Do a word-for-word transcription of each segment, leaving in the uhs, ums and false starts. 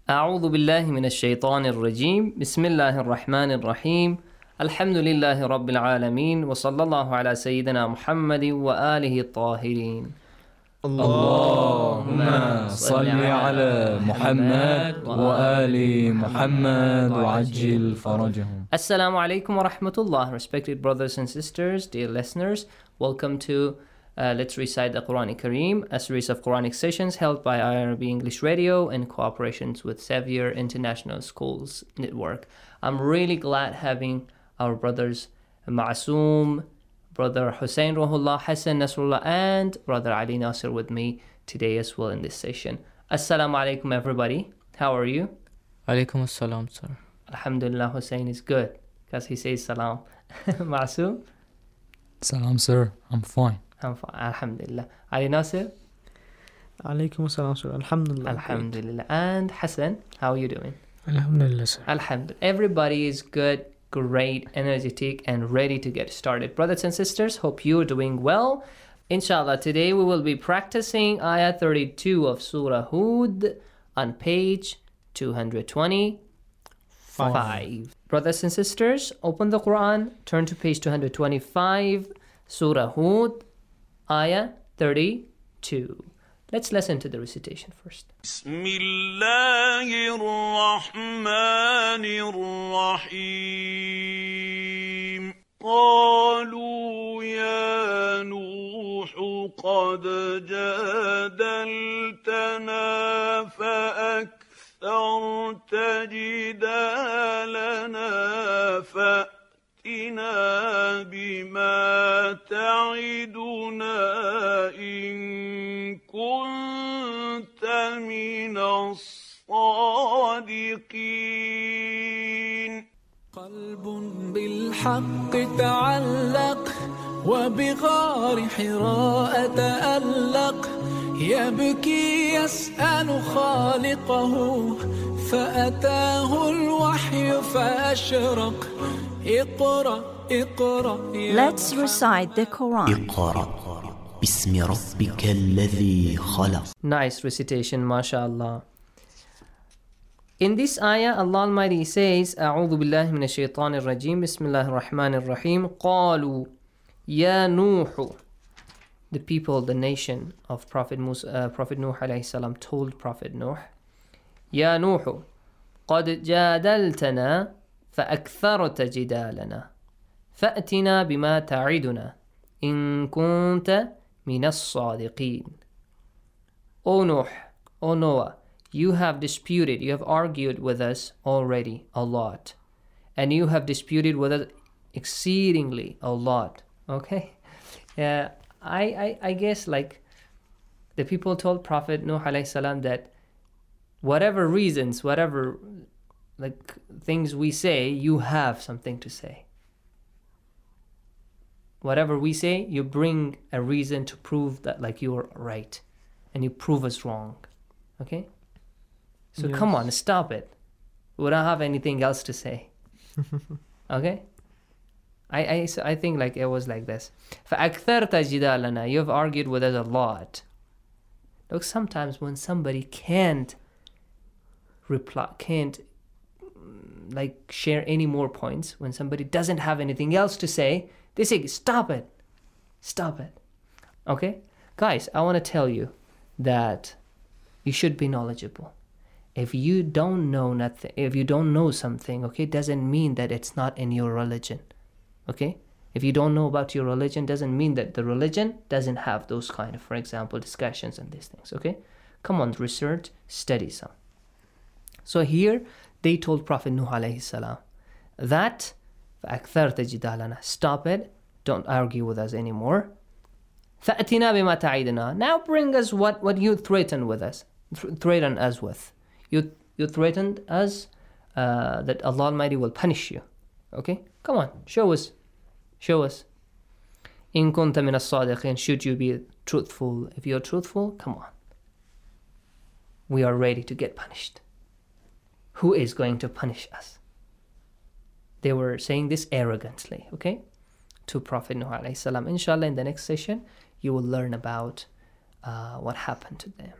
أعوذ بالله من الشيطان الرجيم بسم الله الرحمن الرحيم الحمد لله رب العالمين وصلى الله على سيدنا محمد وآله الطاهرين اللهم صل على محمد وآل محمد وعجل فرجهم. Assalamu alaikum wa rahmatullah. Respected brothers and sisters, dear listeners, welcome to uh, Let's Recite the Quran Kareem, a series of Quranic sessions held by I R B English Radio in cooperations with Xavier International Schools Network. I'm really glad having our brothers Ma'asoom, Brother Hussein Ruhullah Hassan Nasrullah, and Brother Ali Nasir with me today as well in this session. Assalamu alaikum everybody. How are you? Alaikum assalam, sir. Alhamdulillah, Hussein is good because he says salam. Ma'asoom? Salam, sir. I'm fine. I'm fine. Alhamdulillah. Ali Nasir? Alaikum assalam, sir. Alhamdulillah. Alhamdulillah. And Hassan, how are you doing? Alhamdulillah, sir. Alhamdulillah. Everybody is good, great, energetic, and ready to get started. Brothers and sisters, hope you're doing well. Inshallah, today we will be practicing Ayah thirty-two of Surah Hud on page two hundred twenty-five. Five. Brothers and sisters, open the Quran, turn to page two hundred twenty-five, Surah Hud, Ayah thirty-two. Let's listen to the recitation first. Bismillahir Rahmanir Rahim. قالوا يا نوح قد جادلتنا فأكثرت جدالنا فأتنا بما تعدنا إن كنت من الصادقين. قلب بالحق تعلق وبغار حراء تألق يبكي يسأل خالقه فأتاه الوحي فأشرق اقرأ اقرأ. Let's recite the Quran. اقرأ باسم ربك الذي خلق. Nice recitation, mashallah. In this ayah, Allah Almighty says, أعوذ بالله من الشيطان الرجيم بسم الله الرحمن الرحيم قالوا يا نوح. The people, the nation of Prophet Musa, uh, Prophet Nuh alayhi salam told Prophet Nuh, يا نوح قد جادلتنا فأكثرت جدالنا فأتنا بما تعدنا إن كنت من الصادقين. O Nuh, O Noah, you have disputed, you have argued with us already a lot. And you have disputed with us exceedingly a lot. Okay? Yeah, I, I, I guess like the people told Prophet Nuh alayhi salam that whatever reasons, whatever like things we say, you have something to say. Whatever we say, you bring a reason to prove that like you're right. And you prove us wrong. Okay? So yes. Come on, stop it. We don't have anything else to say. Okay? I, I, I think like it was like this. فَأَكْثَرْتَ جِدَالَنَا. You've argued with us a lot. Look, sometimes when somebody can't reply, can't like share any more points, when somebody doesn't have anything else to say, they say, stop it. Stop it. Okay? Guys, I want to tell you that you should be knowledgeable. If you don't know nothing, if you don't know something, okay, doesn't mean that it's not in your religion. Okay? If you don't know about your religion, doesn't mean that the religion doesn't have those kind of, for example, discussions and these things. Okay? Come on, research, study some. So here, they told Prophet Nuh alayhi salam that فَأَكْثَرْتَ جِدَالَنَا. Stop it. Don't argue with us anymore. فَأْتِنَا بِمَا تَعِدْنَا. Now bring us what, what you threatened with us. Th- threaten us with. You you threatened us uh, that Allah Almighty will punish you. Okay? Come on, show us. Show us. إِن كُنْتَ مِنَ الصَّادِقِينَ. Should you be truthful? If you're truthful, come on. We are ready to get punished. Who is going to punish us? They were saying this arrogantly, okay? To Prophet Nuh alayhi salam. Inshallah, in the next session, you will learn about uh, what happened to them.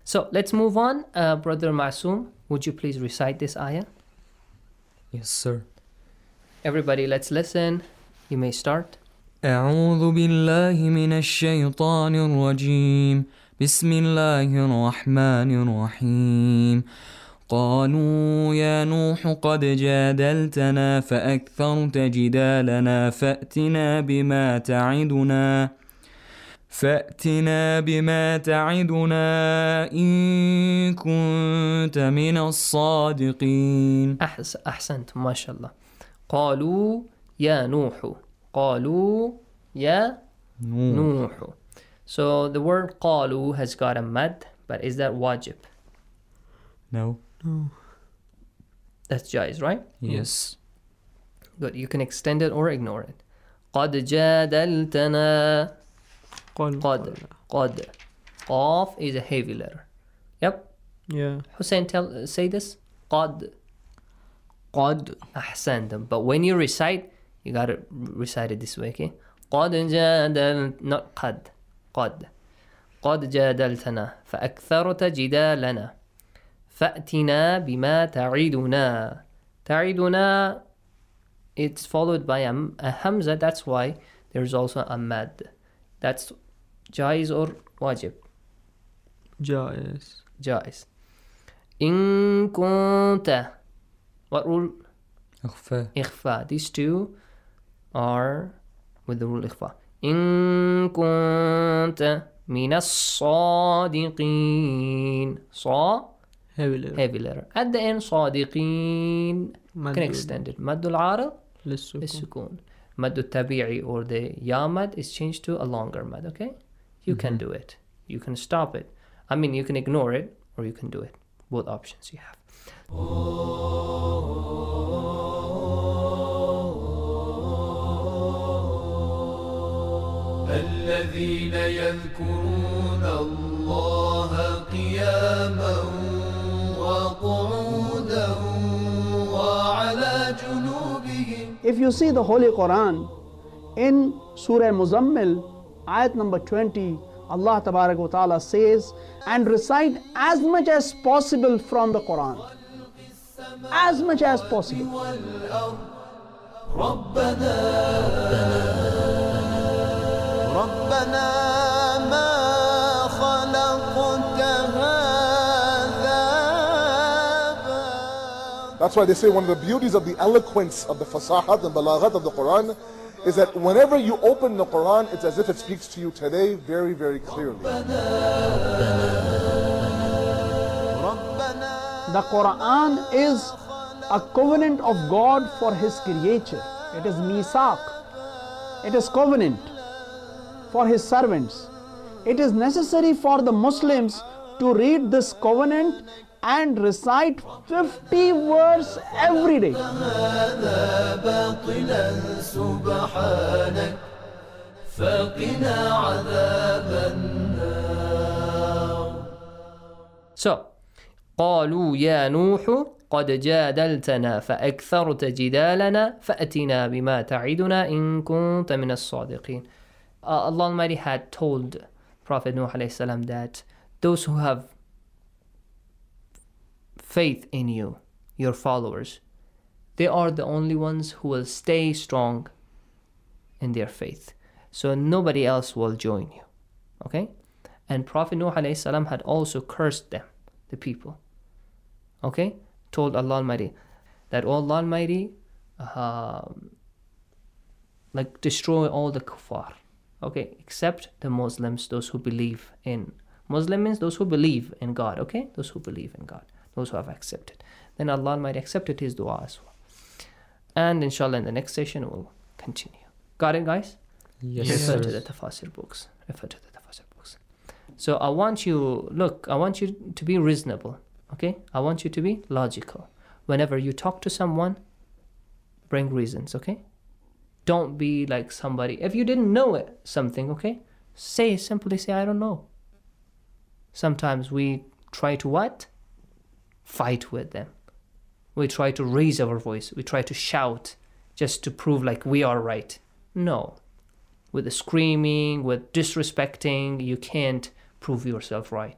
So let's move on. Uh, Brother Masoom, would you please recite this ayah? Yes, sir. Everybody, let's listen. You may start. أعوذ بالله من الشيطان الرجيم بسم الله الرحمن الرحيم قالوا يا نوح قد جادلتنا فأكثرت جدالنا فأتنا بما تعدنا فأتنا بما تعدنا إن كنت من الصادقين. أحس أحسنت ما شاء الله. قالوا يا نوح. قالوا يا نوح. So the word قالوا has got a mad, but is that wajib? No. No. That's jaiz, right? Yes. Good. You can extend it or ignore it. قد جادلتنا. قال قد قد قاف is a heavy letter. Yep. Yeah. Hussein, tell say this. قد قد أحسنتم. But when you recite, you gotta recite it this way, okay? قد جادل not قد قد قد جادلتنا فأكثرت جدالنا فأتنا بما تعيدنا. تعيدنا, it's followed by a, a hamza, that's why there's also a mad. That's jaiz or wajib? جائز. Jaiz. إن كنت, what rule? أخفى. إخفاء. These two are with the rule إخفاء. إن كنت من الصادقين. صا heavy letter. heavy letter. At the end صادقين. مد Can extend it. مد العارض للسكون. للسكون. مد الطبيعي or the ya mad is changed to a longer mad, okay? You can do it. You can stop it. I mean, you can ignore it or you can do it. Both options you have. الذين يذكرون الله قياما وقعودا وعلى جنوبهم. If you see the Holy Quran in Surah Muzammil, ayat number twenty, Allah Tabarak wa Ta'ala says, and recite as much as possible from the Quran. As much as possible. ربنا ما خلقت هذا. That's why they say one of the beauties of the eloquence of the fasahat and balaghat of the Quran is that whenever you open the Quran, it's as if it speaks to you today very, very clearly. The Quran is a covenant of God for His creature. It is misaq. It is covenant for His servants. It is necessary for the Muslims to read this covenant and recite fifty verse every day. So, قالوا يا نوح قد جادلتنا فأكثرت جدالنا فأتنا بما تعدنا إن كنت من الصادقين. Uh, Allah Almighty had told Prophet Nuh alayhi salam that those who have faith in you, your followers, they are the only ones who will stay strong in their faith. So nobody else will join you. Okay? And Prophet Nuh alayhi salam had also cursed them, the people. Okay? Told Allah Almighty that Allah Almighty uh, like destroy all the kuffar. Okay, except the Muslims, those who believe in. Muslim means those who believe in God, okay? Those who believe in God, those who have accepted. Then Allah might accept his dua as well. And inshallah in the next session we'll continue. Got it, guys? Yes, Refer sir. to the tafasir books. Refer to the tafasir books. So I want you, look, I want you to be reasonable, okay? I want you to be logical. Whenever you talk to someone, bring reasons, okay? Don't be like somebody. If you didn't know it, something, okay? Say, simply say, I don't know. Sometimes we try to what? Fight with them. We try to raise our voice. We try to shout just to prove like we are right. No. With the screaming, with disrespecting, you can't prove yourself right.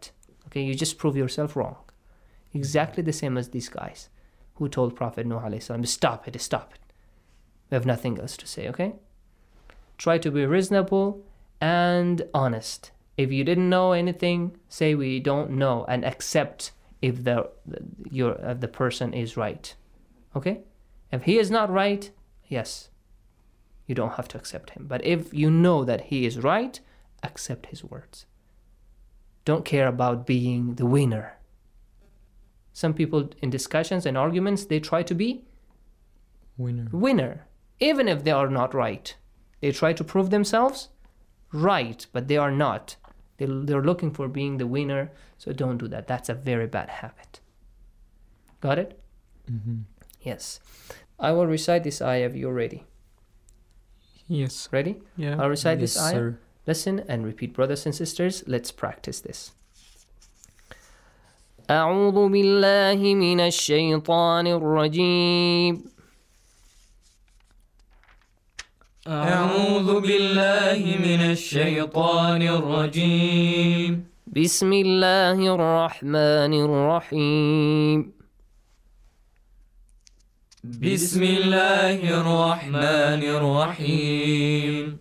Okay, you just prove yourself wrong. Exactly the same as these guys who told Prophet Nuh alayhi salam, stop it, stop it. We have nothing else to say, okay? Try to be reasonable and honest. If you didn't know anything, say we don't know and accept if the your if the person is right. Okay? If he is not right, yes, you don't have to accept him. But if you know that he is right, accept his words. Don't care about being the winner. Some people in discussions and arguments, they try to be Winner. winner, even if they are not right. They try to prove themselves right, but they are not. They, they're looking for being the winner, so don't do that. That's a very bad habit. Got it? Mm-hmm. Yes. I will recite this ayah if you're ready. Yes. Ready? Yeah. I'll recite Yes, this ayah. sir. Listen and repeat, brothers and sisters. Let's practice this. أعوذ بالله من الشيطان الرجيم. أعوذ بالله من الشيطان الرجيم. بسم الله الرحمن الرحيم. بسم الله الرحمن الرحيم.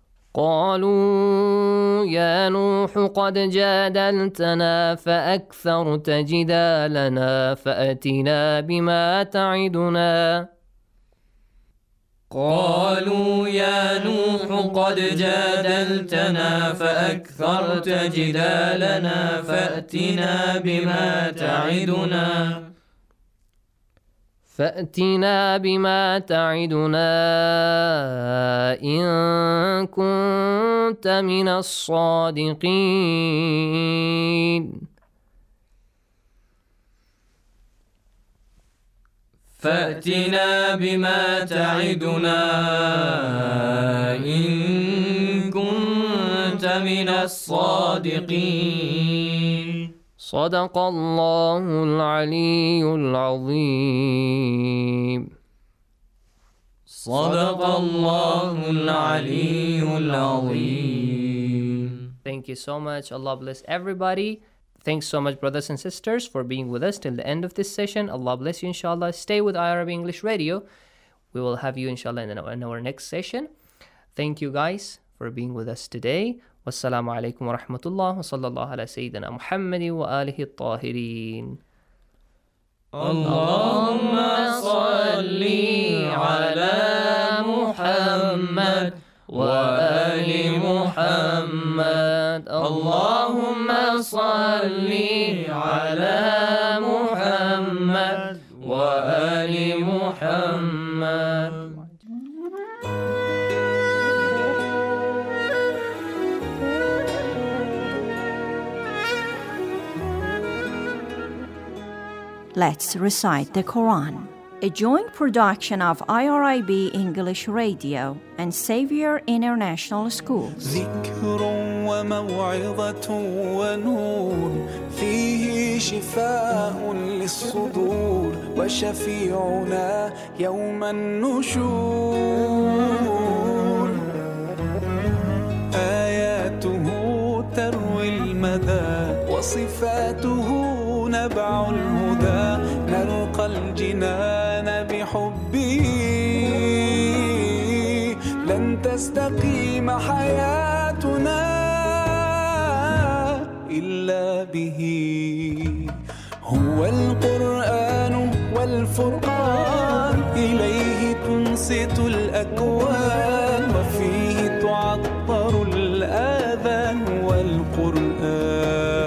قالوا يا نوح قد جادلتنا فأكثرت جدالنا فأتنا بما تعدنا. قالوا يا نوح قد جادلتنا فأكثرت جدالنا فأتنا بما تعدنا فأتنا بما تعدنا إن كنت من الصادقين. فأتنا بما تعدنا إن كنت من الصادقين. صدق الله العلي العظيم. صدق الله العلي العظيم. Thank you so much. Allah bless everybody. Thanks so much, brothers and sisters, for being with us till the end of this session. Allah bless you, inshallah. Stay with iArab English Radio. We will have you, inshallah, in our, in our next session. Thank you, guys, for being with us today. Wassalamu alaikum wa rahmatullah wa sallallahu ala sayyidina Muhammadi wa alihi at-tahirin. Allahumma salli ala Muhammad wa ali Muhammad. Allahumma salli ala Muhammad wa ali Muhammad. Let's recite the Quran. A joint production of I R I B English Radio and Xavier International School. ذكر وموعظة ونور فيه شفاء للصدور وشفيعنا يوم النشور آياته تروي المدى وصفاته نبع الهدى نلقى الجنان بحبه لن تستقيم حياتنا إلا به هو القرآن والفرقان إليه تنصت الأكوان وفيه تعطر الآذان والقرآن